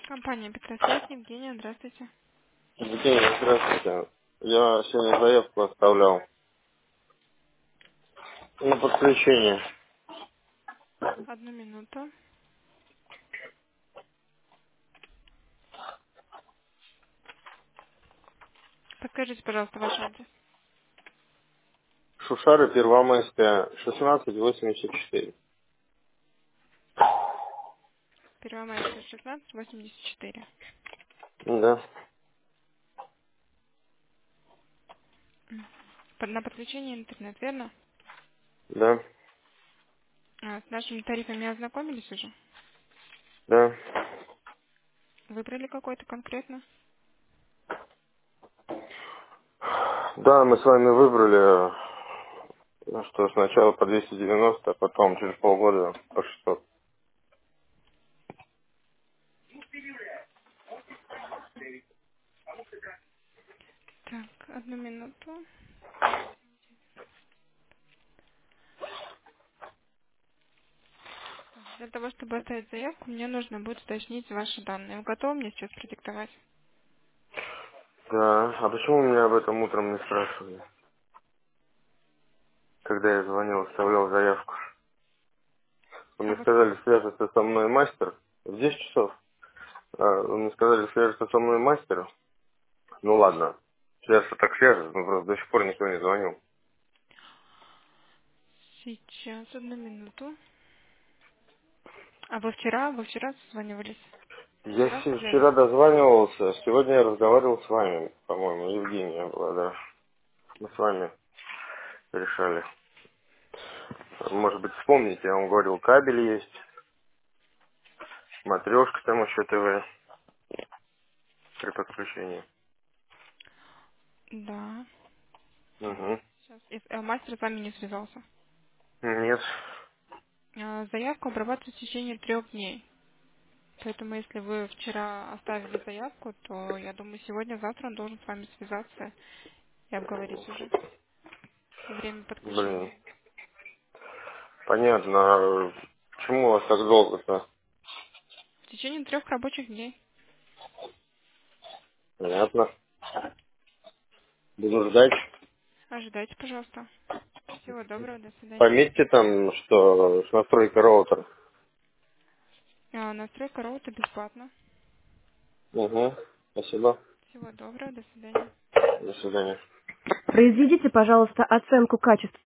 Компания Петросвязь, Евгения, здравствуйте. Евгений, здравствуйте. Я сегодня заявку оставлял на подключение. Одну минуту. Подскажите, пожалуйста, ваш адрес. Шушары, Первомайская, 1684. Первомайская, 1684. Да, На подключение интернет, верно? да, С нашими тарифами ознакомились уже? да. Выбрали какой-то конкретно? Да, мы с вами выбрали, что сначала по 290, а потом через полгода по 600. Так, одну минуту. Для того, чтобы оставить заявку, мне нужно будет уточнить ваши данные. Вы готовы мне сейчас продиктовать? Да, а почему меня об этом утром не спрашивали? Когда я звонил, оставлял заявку. Вы А мне вот сказали, свяжется со мной мастер в 10 часов. Вы мне сказали, свяжется со мной мастер. Ну ладно, свяжется так свяжется, но просто до сих пор никто не звонил. сейчас, одну минуту. А вы вчера созванивались? Я Вчера вчера связались? дозванивался, сегодня я разговаривал с вами, по-моему, Евгения была, да. Мы с вами решали. Может быть, вспомните, я вам говорил, кабель есть, матрешка там еще ТВ при подключении. Да. Угу. Сейчас. Мастер с вами не связался. Нет. Заявку обрабатывают в течение 3 дней. Поэтому, если вы вчера оставили заявку, то, я думаю, сегодня-завтра он должен с вами связаться и обговорить уже время Блин, подключения. понятно. А почему у вас так долго-то? В течение 3 рабочих дней. Понятно. Буду ждать. Ожидайте, пожалуйста. Всего доброго, до свидания. Пометьте там, что настройка роутера. Настройка роута бесплатно. Угу. Спасибо. Всего доброго, до свидания. До свидания. Произведите, пожалуйста, оценку качества